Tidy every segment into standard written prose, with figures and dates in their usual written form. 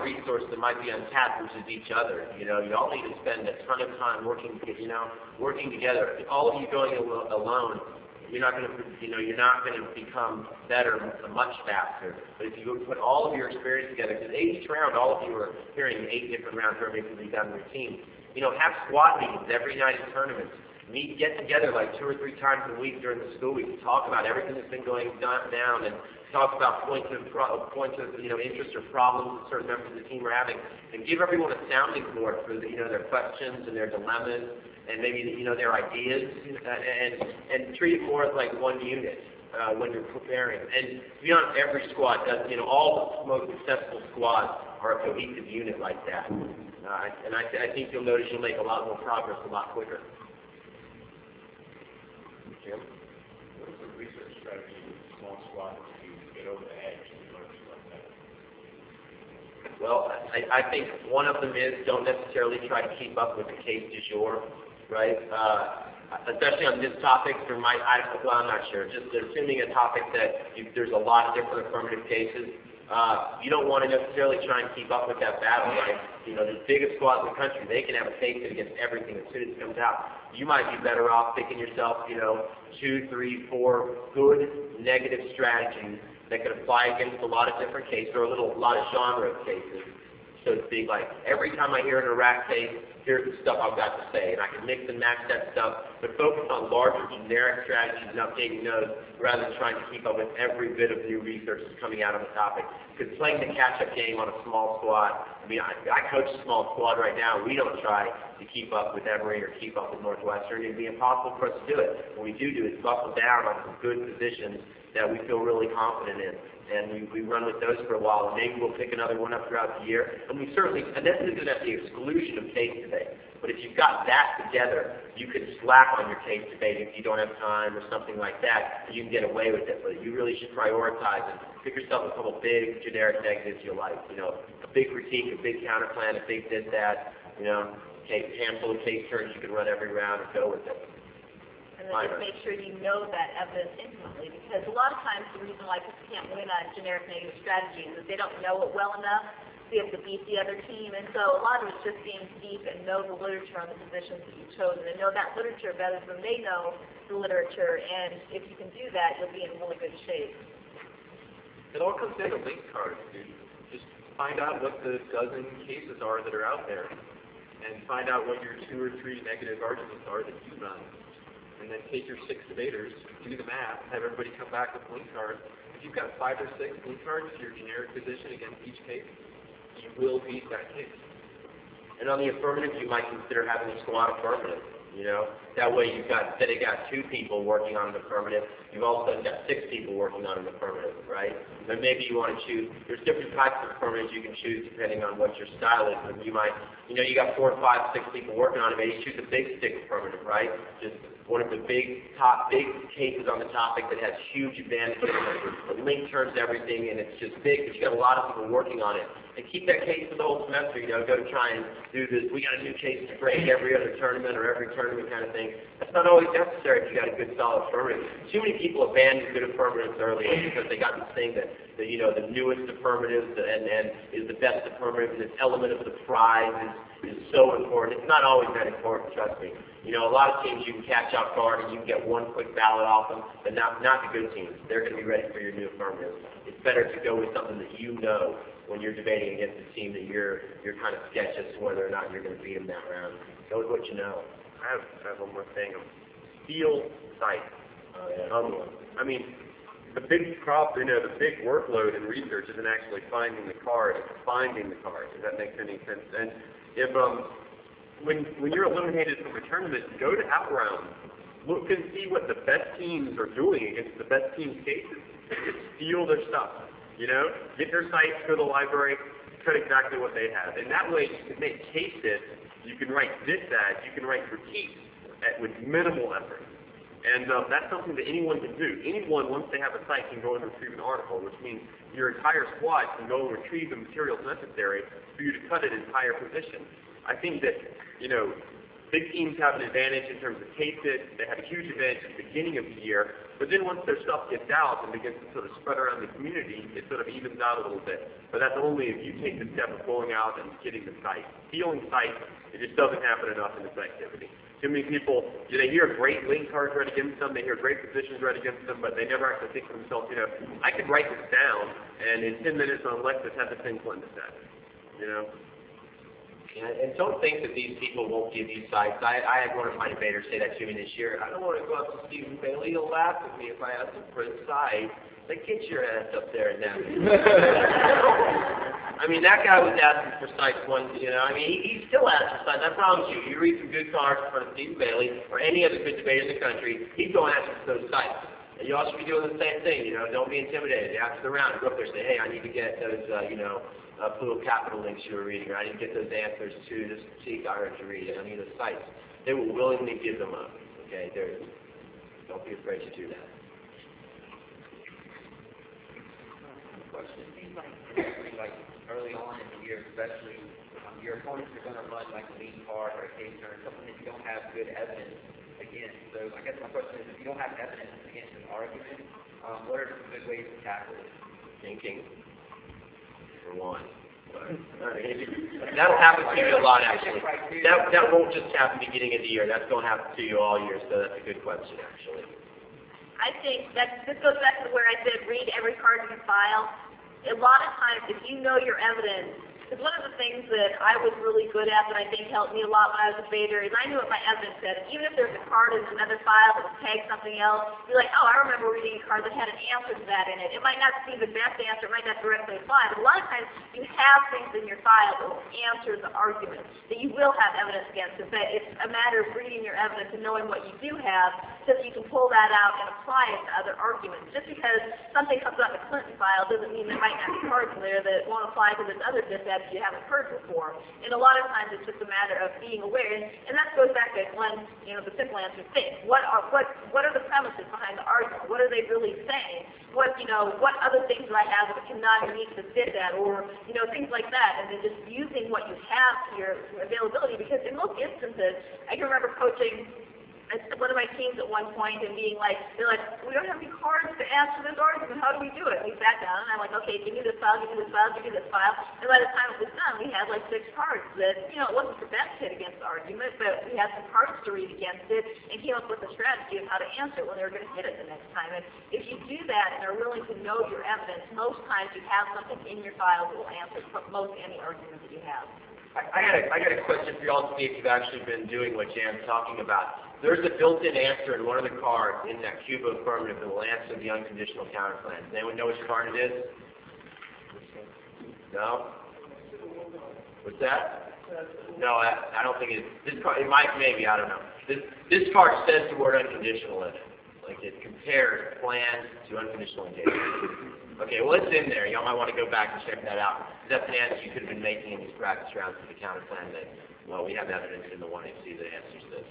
resource that might be untapped, which is each other. You know, you all need to spend a ton of time working together. If all of you going alone, you're not going to become better much faster. But if you put all of your experience together, because each round, all of you are hearing 8 different rounds or maybe be done routine. You know, have squad meetings every night in tournaments. Get together like 2 or 3 times a week during the school week to talk about everything that's been going down and talk about points of interest or problems that certain members of the team are having, and give everyone a sounding board for their questions and their dilemmas and maybe their ideas, and treat it more as like one unit when you're preparing. And to be honest, every squad does. All the most successful squads are a cohesive unit like that. And I think you'll notice you'll make a lot more progress a lot quicker. Jim? What is the research strategy with small squads to get over the edge and learn like that? Well, I think one of them is don't necessarily try to keep up with the case du jour, right? Especially on this topic, I'm not sure. Just assuming a topic that there's a lot of different affirmative cases, you don't want to necessarily try and keep up with that battle, right? The biggest squads in the country, they can have a case against everything as soon as it comes out. You might be better off picking yourself, 2, 3, 4 good negative strategies that could apply against a lot of different cases or a lot of genre of cases, so to speak. Like every time I hear an Iraq case, here's the stuff I've got to say, and I can mix and match that stuff, but focus on larger generic strategies and updating those rather than trying to keep up with every bit of new research that's coming out on the topic. Because playing the catch-up game on a small squad, I coach a small squad right now. We don't try to keep up with Emory or keep up with Northwestern. It'd be impossible for us to do it. What we do is buckle down on some good positions that we feel really confident in. And we run with those for a while, and maybe we'll pick another one up throughout the year. And this isn't at the exclusion of case debate, but if you've got that together, you could slack on your case debate if you don't have time or something like that, you can get away with it. But you really should prioritize and pick yourself a couple big generic negatives you like. A big critique, a big counterplan, a big this, that, handful of case turns you can run every round and go with it. And then just make sure you know that evidence intimately, because a lot of times the reason why people can't win on generic negative strategies is they don't know it well enough, so you have to beat the other team. And so a lot of it's just being deep and know the literature on the positions that you've chosen and know that literature better than they know the literature. And if you can do that, you'll be in really good shape. It all comes down to link cards, dude. Just find out what the dozen cases are that are out there and find out what your 2 or 3 negative arguments are that you run. And then take your 6 debaters, do the math, have everybody come back with link cards. If you've got 5 or 6 link cards to your generic position against each case, you will beat that case. And on the affirmative, you might consider having a squad affirmative. That way you've got, instead of 2 people working on an affirmative, you've also got 6 people working on an affirmative, right? Then maybe you want to choose, there's different types of affirmatives you can choose depending on what your style is. And you might, you got 4, 5, 6 people working on it, maybe choose a big stick affirmative, right? Just one of the big cases on the topic that has huge advantages. The link turns everything and it's just big, but you got a lot of people working on it. And keep that case for the whole semester, go to try and do this, we got a new case to break every other tournament or every tournament kind of thing. That's not always necessary if you got a good solid affirmative. Too many people abandon good affirmatives early because they got this thing that the newest affirmative and is the best affirmative, and this element of the prize is so important. It's not always that important, trust me. A lot of teams you can catch off guard and you can get one quick ballot off them, but not the good teams. They're going to be ready for your new affirmative. It's better to go with something that you know when you're debating against a team that you're kind of sketch as to whether or not you're going to beat them that round. Go with what you know. I have one more thing. Field sight. Oh, yeah. The big problem, the big workload in research isn't actually finding the card, it's finding the card, if that makes any sense. And if when you're eliminated from a tournament, go to OutRound. Look and see what the best teams are doing against the best teams' cases. Just steal their stuff. Get their sites, go to the library, cut exactly what they have. And that way you can make cases, you can write diss-ads, you can write critiques with minimal effort. And that's something that anyone can do. Anyone, once they have a site, can go and retrieve an article, which means your entire squad can go and retrieve the materials necessary for you to cut an entire position. I think that, big teams have an advantage in terms of case it. They have a huge advantage at the beginning of the year. But then once their stuff gets out and begins to sort of spread around the community, it sort of evens out a little bit. But that's only if you take the step of going out and getting the site. Stealing sites, it just doesn't happen enough in this activity. Too many people, they hear great link cards read against them, they hear great positions read against them, but they never actually think to themselves, I could write this down, and in 10 minutes on Lexus have the thing Clinton said, And don't think that these people won't give you sites. I had one of my debaters say that to me this year. I don't want to go up to Stephen Bailey. He'll laugh at me if I ask him for a site. Like, get your ass up there now. I mean, that guy was asking for sites once, he still asks for sites. I promise you. You read some good cards in front of Stephen Bailey or any other good debater in the country, he's going to ask for those sites. And you also should be doing the same thing, don't be intimidated. After the round, go up there and say, hey, I need to get those, Pluto Capital links you were reading, or I need to get those answers to this critique I heard you read, and I need those sites. They will willingly give them up, okay? Don't be afraid to do that. Question. It seems like early on in the year, especially, your opponents are going to run like a lead card or a case or something that you don't have good evidence against. So I guess my question is, if you don't have evidence against an argument, what are some good ways to tackle it? Thinking, for one. That'll happen to you a lot, actually. That won't just happen beginning of the year. That's going to happen to you all year, so that's a good question, actually. I think this goes back to where I said read every card in your file. A lot of times, if you know your evidence, because one of the things that I was really good at that I think helped me a lot when I was a debater is I knew what my evidence said. Even if there's a card in another file that was tagged something else, you're like, oh, I remember reading a card that had an answer to that in it. It might not be the best answer, it might not directly apply, but a lot of times you have things in your file that will answer the argument, that you will have evidence against it. But it's a matter of reading your evidence and knowing what you do have so that you can pull that out and apply it to other arguments. Just because something comes up in the Clinton file doesn't mean there might not be cards in there that won't apply to this other disadvantage you haven't heard before. And a lot of times it's just a matter of being aware. And that goes back to Glenn, the simple answer, think. What are the premises behind the argument? What are they really saying? What other things do I have that cannot unique to fit that? Or, things like that. And then just using what you have to your availability. Because in most instances, I can remember coaching one of my teams at one point and being like, they're like, we don't have any cards to answer this argument. How do we do it? We sat down and I'm like, okay, give me this file, give me this file, give me this file. And by the time it was done, we had like 6 cards that, it wasn't the best hit against the argument, but we had some cards to read against it and came up with a strategy of how to answer it when they were going to hit it the next time. And if you do that and are willing to know your evidence, most times you have something in your file that will answer most any argument that you have. I got a question for y'all to see if you've actually been doing what Jan's talking about. There's a built-in answer in one of the cards in that Cuba affirmative that will answer the unconditional counterclaim. Does anyone know which card it is? No? What's that? No, I don't think it is. This card, it might, maybe, I don't know. This card says the word unconditional in it. Like it compares plans to unconditional engagement. Okay, well it's in there. Y'all might want to go back and check that out. That's an answer you could have been making in these practice rounds for the counterclaim that, well, we have evidence in the 1AC that answers this.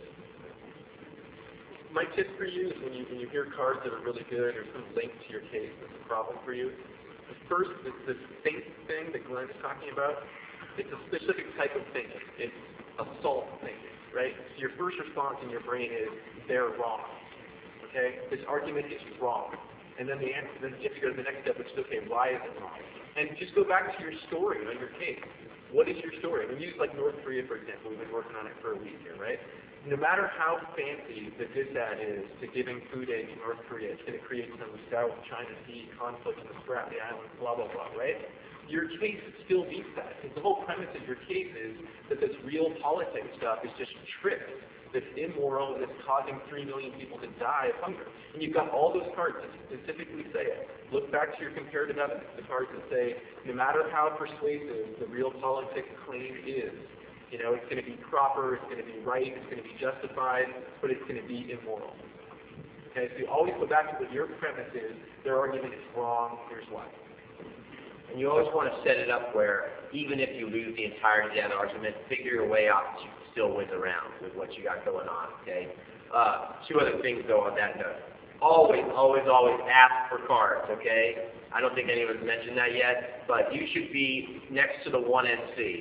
My tip for you is when you hear cards that are really good or some link to your case that's a problem for you, the first, the think thing that Glenn is talking about, it's a specific type of thinking. It's assault thinking, right? So your first response in your brain is, they're wrong. Okay? This argument is wrong. And then the answer, then you have to go to the next step, which is, okay, why is it wrong? And just go back to your story on your case. What is your story? We use like North Korea, for example. We've been working on it for a week here, right? No matter how fancy the DISAD is to giving food aid to North Korea, it's going to create some South China Sea conflict in the Spratly Islands, blah, blah, blah, right? Your case still beats that. Because the whole premise of your case is that this real politics stuff is just tricked, that's immoral, and that's causing 3 million people to die of hunger. And you've got all those cards that specifically say it. Look back to your comparative evidence, the cards that say, no matter how persuasive the real politics claim is, it's going to be proper, it's going to be right, it's going to be justified, but it's going to be immoral. Okay, so you always go back to what your premise is, their argument is wrong, here's why. And you always want to set it up where, even if you lose the entirety of that argument, figure your way out so you can still win the round with what you got going on, okay? 2 other things, though, on that note. Always, always, always ask for cards, okay? I don't think anyone's mentioned that yet, but you should be next to the 1NC.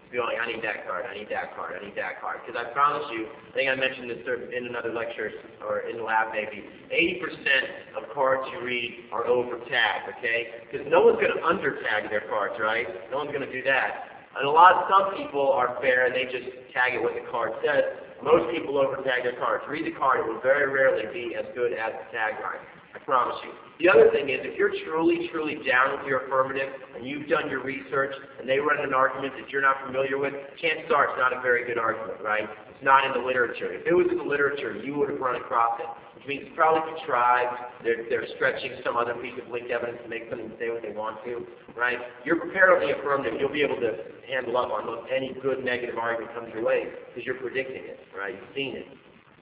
going, I need that card, I need that card, I need that card. Because I promise you, I think I mentioned this in another lecture or in the lab maybe, 80% of cards you read are over-tagged, okay? Because no one's going to under-tag their cards, right? No one's going to do that. And some people are fair and they just tag it what the card says. Most people over-tag their cards. Read the card, it will very rarely be as good as the tagline. I promise you. The other thing is, if you're truly, truly down with your affirmative and you've done your research and they run an argument that you're not familiar with, chances are it's not a very good argument, right? It's not in the literature. If it was in the literature, you would have run across it, which means it's probably contrived. They're stretching some other piece of linked evidence to make them say what they want to, right? You're prepared on the affirmative. You'll be able to handle up on any good negative argument comes your way because you're predicting it, right? You've seen it.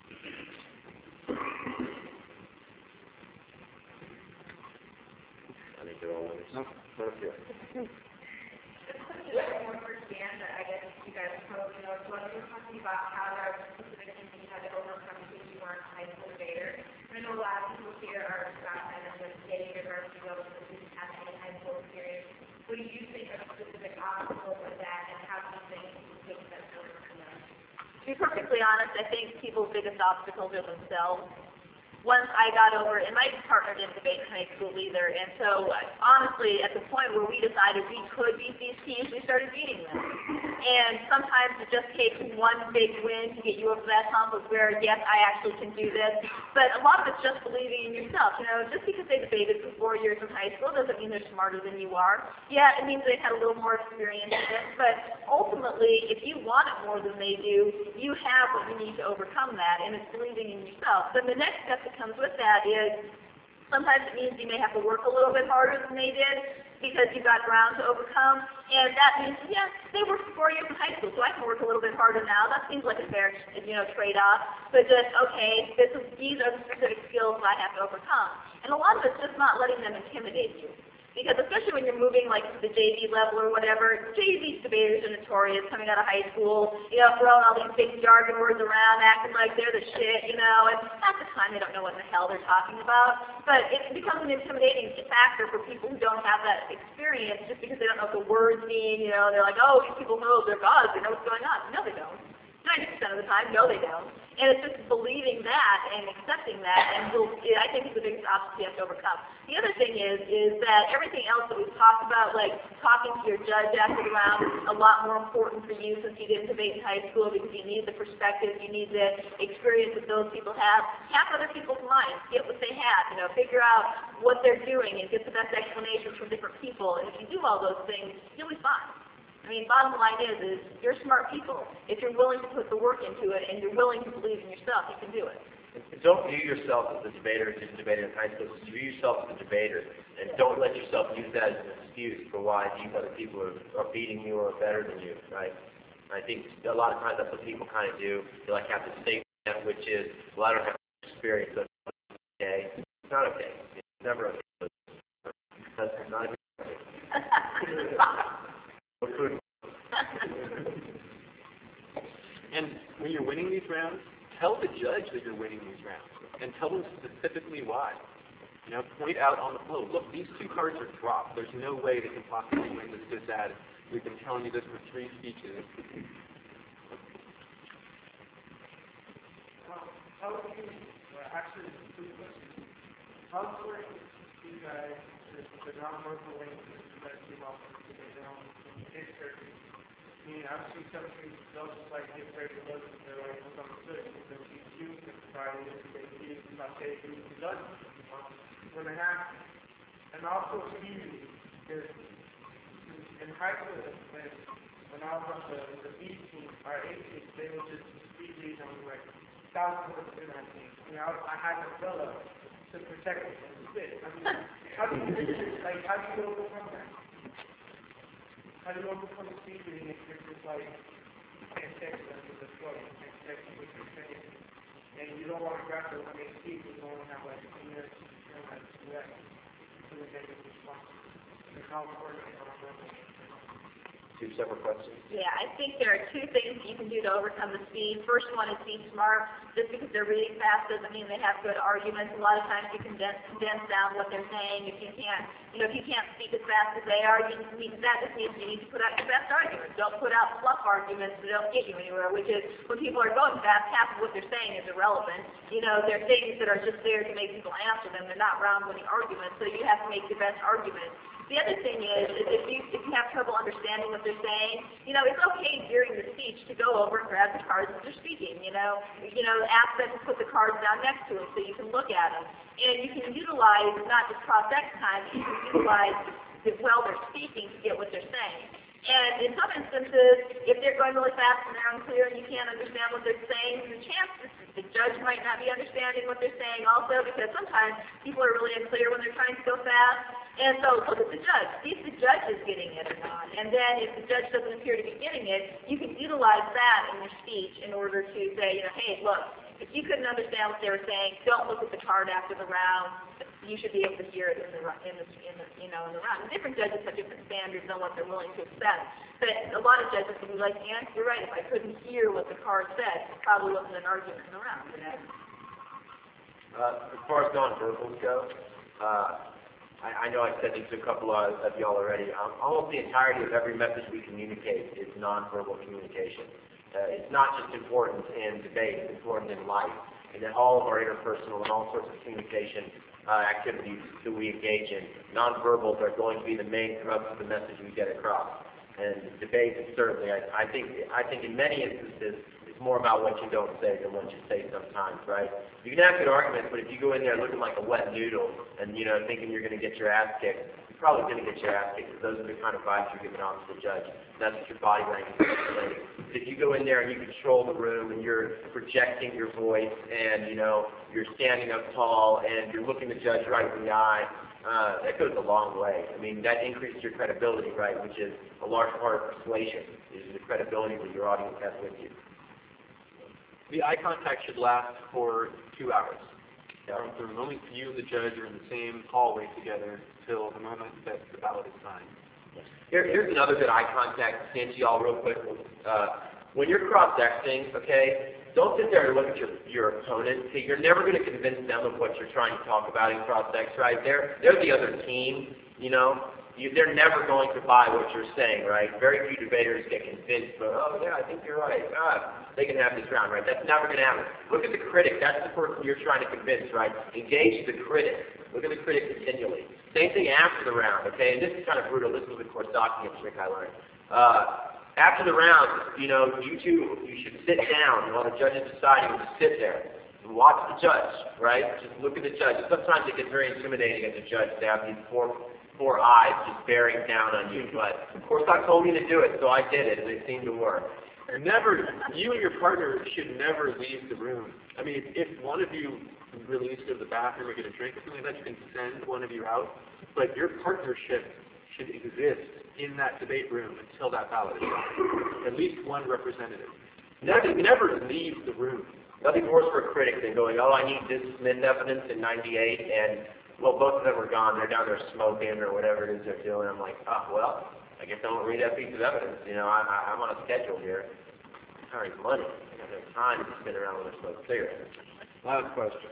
Understand that I guess you guys probably know as well. You were talking about how there are specific things that you had to overcome because you weren't a high school debater. I know a lot of people here are about kind of just getting university levels that didn't have any high school experience. What do you think are specific obstacles with that, and how do you think people can overcome them? To be perfectly honest, I think people's biggest obstacles are themselves. Once I got over, and my partner didn't debate in high school either, and so honestly, at the point where we decided we could beat these teams, we started beating them. And sometimes it just takes one big win to get you over that hump of where, yes, I actually can do this. But a lot of it's just believing in yourself. You know, just because they debated for 4 years in high school doesn't mean they're smarter than you are. Yeah, it means they've had a little more experience in it, but ultimately, if you want it more than they do, you have what you need to overcome that, and it's believing in yourself. Then the next step that comes with that is sometimes it means you may have to work a little bit harder than they did because you got ground to overcome, and that means, yeah, they worked for 4 years in high school, so I can work a little bit harder now. That seems like a fair, trade-off. But just, okay, these are the specific skills I have to overcome. And a lot of it's just not letting them intimidate you. Because especially when you're moving like to the JV level or whatever, JV debaters are notorious coming out of high school, throwing all these big jargon words around, acting like they're the shit, and half the time they don't know what the hell they're talking about. But it becomes an intimidating factor for people who don't have that experience just because they don't know what the words mean, they're like, oh, these people know their gods, they know what's going on. No, they don't. 90% of the time, no, they don't. And it's just believing that and accepting that, and I think it's the biggest obstacle you have to overcome. The other thing is that everything else that we've talked about, like talking to your judge after the round, is a lot more important for you since you didn't debate in high school because you need the perspective, you need the experience that those people have. Tap other people's minds, get what they have, figure out what they're doing and get the best explanations from different people. And if you do all those things, you'll be fine. I mean, bottom line is you're smart people. If you're willing to put the work into it and you're willing to believe in yourself, you can do it. And don't view yourself as a debater who didn't debate in high school. Just view yourself as a debater, and don't let yourself use that as an excuse for why these other people are beating you or better than you, right? I think a lot of times that's what people kind of do. They have this statement, which is, well, I don't have experience, so it's okay. It's not okay. It's never okay. That's not okay. And when you're winning these rounds, tell the judge that you're winning these rounds, and tell them specifically why. Point out on the floor, look, these 2 cards are dropped. There's no way they can possibly win this ad. We've been telling you this for 3 speeches. How do you, actually, 2 questions. How important to you guys is the non-verbal language that you offer to the history? I mean, I've seen some people they'll just get very close and they're like, what's understood? They'll keep you and try to say not say who doesn't. When it happens. And also speed is in high school when I was on the B team, our A team, they would just speed read on like thousands of in that team. I had to fill up to protect it and spit. I mean, how do you overcome that? How do you overcome the speed reading if you're just you can't text them with the flow, you can't text them with your saying, and you don't want to grapple when they speak, you don't have 2 minutes to react to the negative response. And how important is that? two separate questions? Yeah, I think there are two things you can do to overcome the speed. First one is be smart. Just because they're reading fast doesn't mean they have good arguments. A lot of times you condense down what they're saying. If you can't speak as fast as they are, that just means you need to put out your best arguments. Don't put out fluff arguments that don't get you anywhere, which is when people are going fast, half of what they're saying is irrelevant. They're things that are just there to make people answer them. They're not round-winning arguments, so you have to make your best argument. The other thing is if you have trouble understanding what they're saying, it's okay during the speech to go over and grab the cards that they're speaking. Ask them to put the cards down next to it so you can look at them. And you can utilize not just cross-ex time, but you can utilize while they're speaking to get what they're saying. And in some instances, if they're going really fast and they're unclear and you can't understand what they're saying, the chances the judge might not be understanding what they're saying also, because sometimes people are really unclear when they're trying to go fast. And so look at the judge. See if the judge is getting it or not. And then if the judge doesn't appear to be getting it, you can utilize that in your speech in order to say, hey, look, if you couldn't understand what they were saying, don't look at the card after the round. You should be able to hear it in the round. And different judges have different standards on what they're willing to accept. But a lot of judges will be like, yeah, you're right. If I couldn't hear what the card said, it probably wasn't an argument in the round. As far as nonverbals go, I know I've said this to a couple of y'all already. Almost the entirety of every message we communicate is nonverbal communication. It's not just important in debate, it's important in life. And in all of our interpersonal and all sorts of communication activities that we engage in, nonverbals are going to be the main thrust of the message we get across. And debate is certainly, I think in many instances, it's more about what you don't say than what you say sometimes, right? You can have good arguments, but if you go in there looking like a wet noodle and, thinking you're going to get your ass kicked, you're probably going to get your ass kicked, because those are the kind of vibes you're giving off to the judge. That's what your body language is explaining. If you go in there and you control the room and you're projecting your voice and, you're standing up tall and you're looking the judge right in the eye, that goes a long way. I mean, that increases your credibility, right, which is a large part of persuasion, is the credibility that your audience has with you. The eye contact should last for 2 hours. From the moment you and the judge are in the same hallway together till the moment that the ballot is signed. Here's another good eye contact hint to y'all real quick. When you're cross-exing, okay, don't sit there and look at your opponent. See, you're never going to convince them of what you're trying to talk about in cross-ex, right? They're the other team, they're never going to buy what you're saying, right? Very few debaters get convinced, but, oh, yeah, I think you're right. They can have this round, right? That's never going to happen. Look at the critic. That's the person you're trying to convince, right? Engage the critic. Look at the critic continually. Same thing after the round, okay? And this is kind of brutal. This was a Korsakian trick I learned. After the round, you should sit down while the judge is deciding. Just sit there and watch the judge, right? Just look at the judge. Sometimes it gets very intimidating as a judge to have these four eyes just bearing down on you. But Korsak told me to do it, so I did it, and it seemed to work. You and your partner should never leave the room. I mean, if one of you really needs to go to the bathroom or get a drink or something like that, you can send one of you out. But your partnership should exist in that debate room until that ballot is done. At least one representative. Never leave the room. Nothing worse for a critic than going, I need this Smith evidence in 98, and, well, both of them are gone. They're down there smoking or whatever it is they're doing. I'm like, I guess I won't read that piece of evidence. I'm on a schedule here. I'm tiring money. I don't have time to spin around with a smoke cigarette. Last question.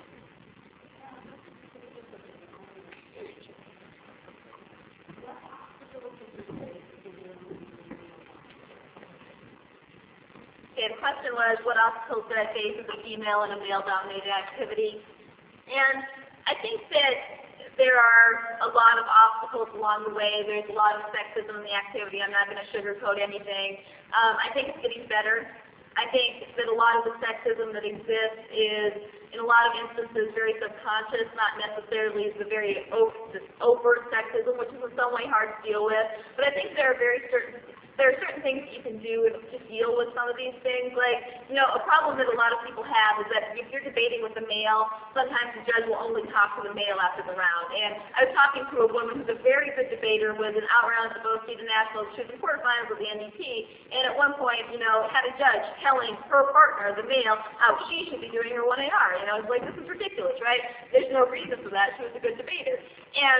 Okay, the question was, what obstacles did I face as a female in a male-dominated activity? And I think that there are a lot of obstacles along the way. There's a lot of sexism in the activity. I'm not going to sugarcoat anything. I think it's getting better. I think that a lot of the sexism that exists is, in a lot of instances, very subconscious, not necessarily the very overt sexism, which is in some way hard to deal with. But I think there are certain things that you can do to deal with some of these things. Like, a problem that a lot of people have is that if you're debating with a male, sometimes the judge will only talk to the male after the round. And I was talking to a woman who's a very good debater, was an out-round to both the nationals. She was in quarterfinals of the NDP, and at one point, had a judge telling her partner, the male, how she should be doing her 1AR. I was like, this is ridiculous, right? There's no reason for that. She was a good debater. And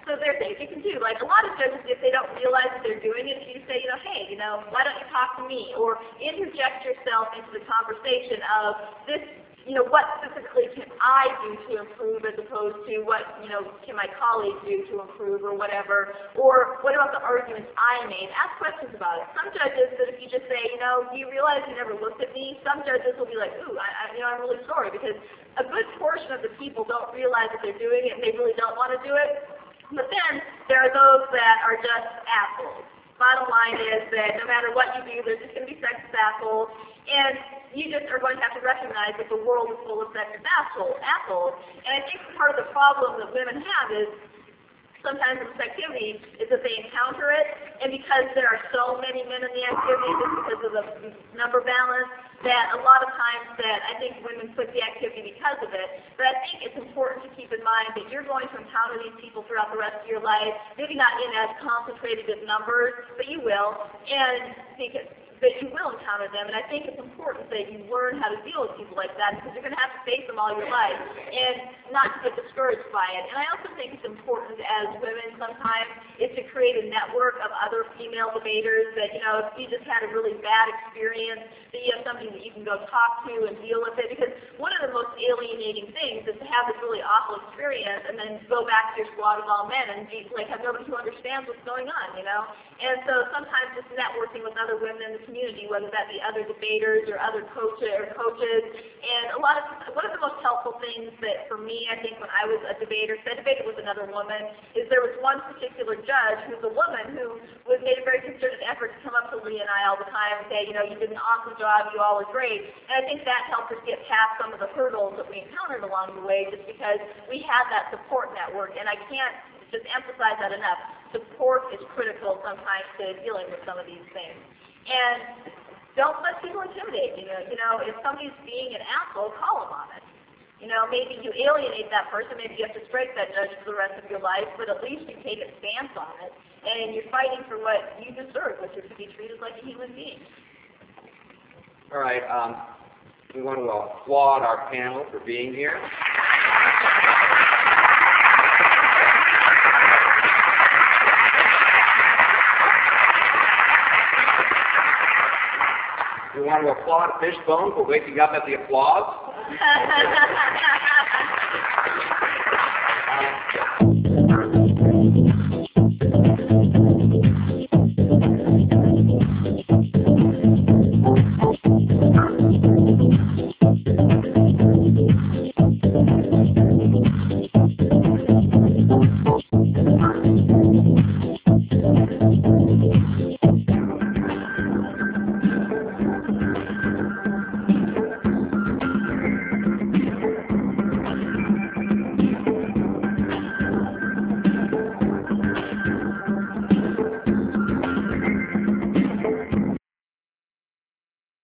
So they're thinking too, like a lot of judges, if they don't realize that they're doing it, you say, hey, why don't you talk to me? Or interject yourself into the conversation of this, what specifically can I do to improve as opposed to what, can my colleagues do to improve or whatever? Or what about the arguments I made? Ask questions about it. Some judges that if you just say, do you realize you never looked at me? Some judges will be like, ooh, I'm really sorry, because a good portion of the people don't realize that they're doing it and they really don't want to do it. But then there are those that are just assholes. Bottom line is that no matter what you do, there's just going to be sexist assholes, and you just are going to have to recognize that the world is full of sexist assholes. And I think part of the problem that women have is sometimes in this activity is that they encounter it, and because there are so many men in the activity, just because of the number balance, that a lot of times that I think women quit the activity because of it. But I think it's important to keep in mind that you're going to encounter these people throughout the rest of your life, maybe not in as concentrated as numbers, but you will, but you will encounter them, and I think it's important that you learn how to deal with people like that, because you're going to have to face them all your life, and not to get discouraged by it. And I also think it's important as women sometimes is to create a network of other female debaters that, if you just had a really bad experience, that you have somebody that you can go talk to and deal with it, because one of the most alienating things is to have this really awful experience and then go back to your squad of all men and be like, have nobody who understands what's going on, And so sometimes just networking with other women in the community, whether that be other debaters or other coaches. And one of the most helpful things that for me, I think when I was a debater, because I debated with another woman, is there was one particular judge who's a woman who made a very concerted effort to come up to Lee and I all the time and say, you did an awesome job, you all are great. And I think that helped us get past some of the hurdles that we encountered along the way, just because we had that support network. And I can't just emphasize that enough. Support is critical sometimes to dealing with some of these things. And don't let people intimidate you. If somebody's being an asshole, call them on it. Maybe you alienate that person, maybe you have to strike that judge for the rest of your life, but at least you take a stance on it, and you're fighting for what you deserve, which is to be treated like a human being. All right, we want to applaud our panel for being here. We want to applaud Fishbone for waking up at the applause.